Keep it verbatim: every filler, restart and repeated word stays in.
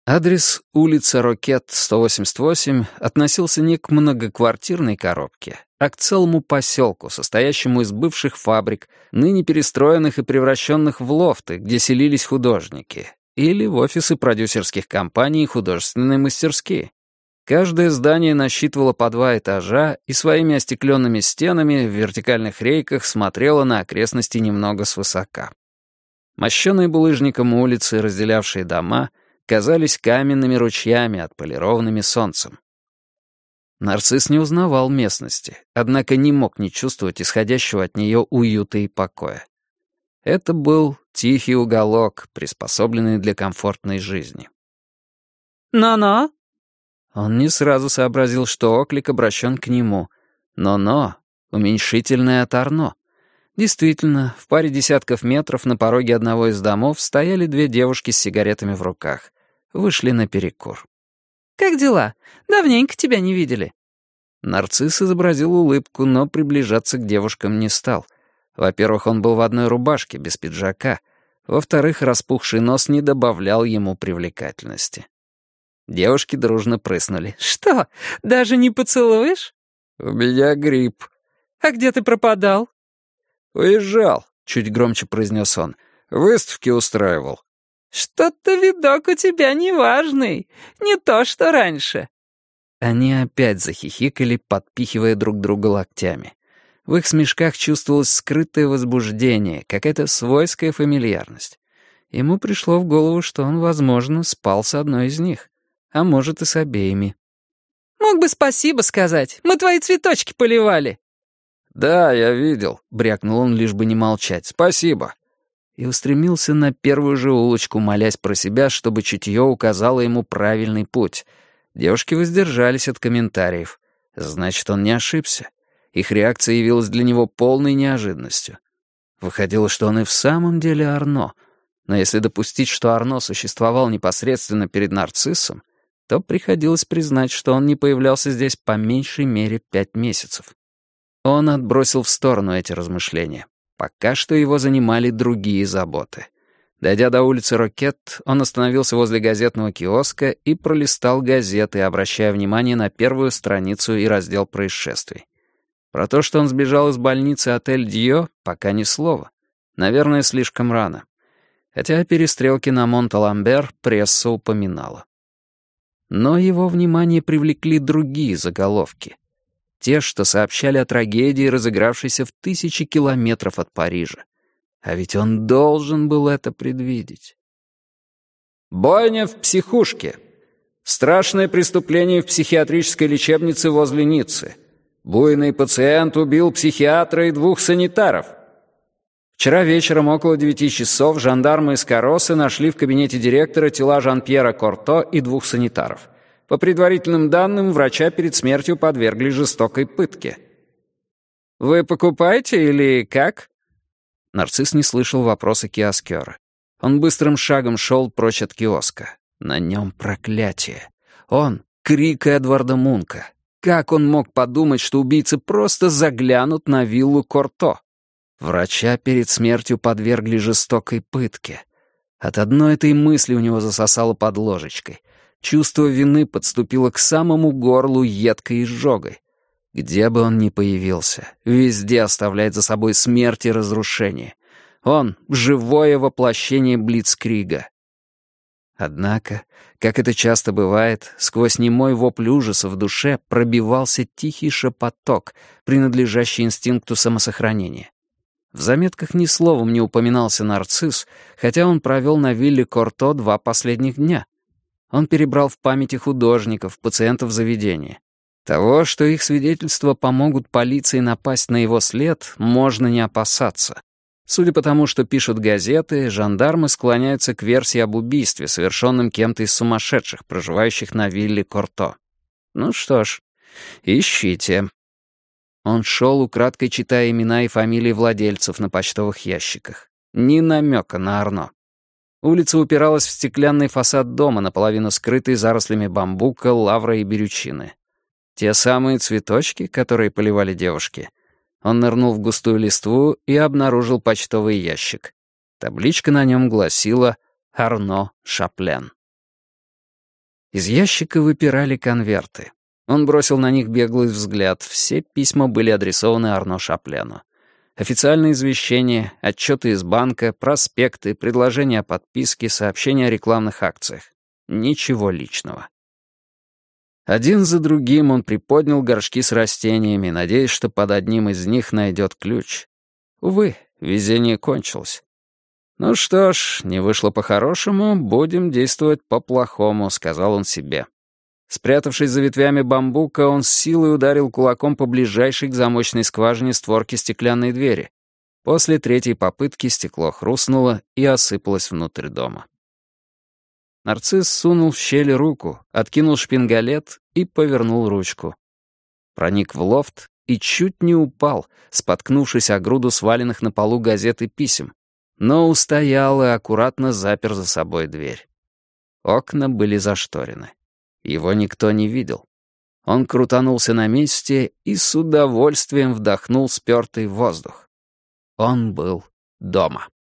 Адрес улица Рокет, сто восемьдесят восемь, относился не к многоквартирной коробке, а к целому поселку, состоящему из бывших фабрик, ныне перестроенных и превращенных в лофты, где селились художники, или в офисы продюсерских компаний и художественные мастерские. Каждое здание насчитывало по два этажа и своими остекленными стенами в вертикальных рейках смотрело на окрестности немного свысока. Мощеные булыжником улицы, разделявшие дома, казались каменными ручьями, отполированными солнцем. Нарцисс не узнавал местности, однако не мог не чувствовать исходящего от нее уюта и покоя. Это был тихий уголок, приспособленный для комфортной жизни. «Но-но?» Он не сразу сообразил, что оклик обращен к нему. «Но-но» — уменьшительное от Арно. Действительно, в паре десятков метров на пороге одного из домов стояли две девушки с сигаретами в руках. Вышли на перекур. «Как дела? Давненько тебя не видели». Нарцисс изобразил улыбку, но приближаться к девушкам не стал. Во-первых, он был в одной рубашке, без пиджака. Во-вторых, распухший нос не добавлял ему привлекательности. Девушки дружно прыснули. «Что, даже не поцелуешь?» «У меня грипп». «А где ты пропадал?» «Уезжал», — чуть громче произнес он. «Выставки устраивал». «Что-то видок у тебя неважный, не то что раньше». Они опять захихикали, подпихивая друг друга локтями. В их смешках чувствовалось скрытое возбуждение, какая-то свойская фамильярность. Ему пришло в голову, что он, возможно, спал с одной из них, а может и с обеими. «Мог бы спасибо сказать, мы твои цветочки поливали». «Да, я видел», — брякнул он, лишь бы не молчать. «Спасибо». И устремился на первую же улочку, молясь про себя, чтобы чутье указало ему правильный путь. Девушки воздержались от комментариев. Значит, он не ошибся. Их реакция явилась для него полной неожиданностью. Выходило, что он и в самом деле Арно. Но если допустить, что Арно существовал непосредственно перед нарциссом, то приходилось признать, что он не появлялся здесь по меньшей мере пять месяцев. Он отбросил в сторону эти размышления. Пока что его занимали другие заботы. Дойдя до улицы Рокет, он остановился возле газетного киоска и пролистал газеты, обращая внимание на первую страницу и раздел происшествий. Про то, что он сбежал из больницы отель Дьё, пока ни слова. Наверное, слишком рано. Хотя о перестрелке на Монт-Аламбер пресса упоминала. Но его внимание привлекли другие заголовки. Те, что сообщали о трагедии, разыгравшейся в тысячи километров от Парижа. А ведь он должен был это предвидеть. Бойня в психушке. Страшное преступление в психиатрической лечебнице возле Ниццы. Буйный пациент убил психиатра и двух санитаров. Вчера вечером около девяти часов жандармы из Каросы нашли в кабинете директора тела Жан-Пьера Корто и двух санитаров. По предварительным данным, врача перед смертью подвергли жестокой пытке. «Вы покупаете или как?» Нарцисс не слышал вопроса киоскера. Он быстрым шагом шел прочь от киоска. На нем проклятие. Он — крик Эдварда Мунка. Как он мог подумать, что убийцы просто заглянут на виллу Корто? Врача перед смертью подвергли жестокой пытке. От одной этой мысли у него засосало под ложечкой. Чувство вины подступило к самому горлу едкой изжогой. Где бы он ни появился, везде оставляет за собой смерть и разрушение. Он — живое воплощение Блицкрига. Однако, как это часто бывает, сквозь немой вопль ужаса в душе пробивался тихий шепоток, принадлежащий инстинкту самосохранения. В заметках ни словом не упоминался нарцисс, хотя он провел на вилле Корто два последних дня. Он перебрал в памяти художников, пациентов заведения. Того, что их свидетельства помогут полиции напасть на его след, можно не опасаться. Судя по тому, что пишут газеты, жандармы склоняются к версии об убийстве, совершенном кем-то из сумасшедших, проживающих на вилле Корто. Ну что ж, ищите. Он шел, украдкой читая имена и фамилии владельцев на почтовых ящиках. Ни намека на Арно. Улица упиралась в стеклянный фасад дома, наполовину скрытый зарослями бамбука, лавра и берючины. Те самые цветочки, которые поливали девушки. Он нырнул в густую листву и обнаружил почтовый ящик. Табличка на нем гласила «Арно Шаплен». Из ящика выпирали конверты. Он бросил на них беглый взгляд. Все письма были адресованы Арно Шаплену. Официальные извещения, отчеты из банка, проспекты, предложения о подписке, сообщения о рекламных акциях. Ничего личного. Один за другим он приподнял горшки с растениями, надеясь, что под одним из них найдет ключ. Увы, везение кончилось. «Ну что ж, не вышло по-хорошему, будем действовать по-плохому», — сказал он себе. Спрятавшись за ветвями бамбука, он с силой ударил кулаком по ближайшей к замочной скважине створке стеклянной двери. После третьей попытки стекло хрустнуло и осыпалось внутрь дома. Нарцисс сунул в щель руку, откинул шпингалет и повернул ручку. Проник в лофт и чуть не упал, споткнувшись о груду сваленных на полу газет и писем, но устоял и аккуратно запер за собой дверь. Окна были зашторены. Его никто не видел. Он крутанулся на месте и с удовольствием вдохнул спёртый воздух. Он был дома.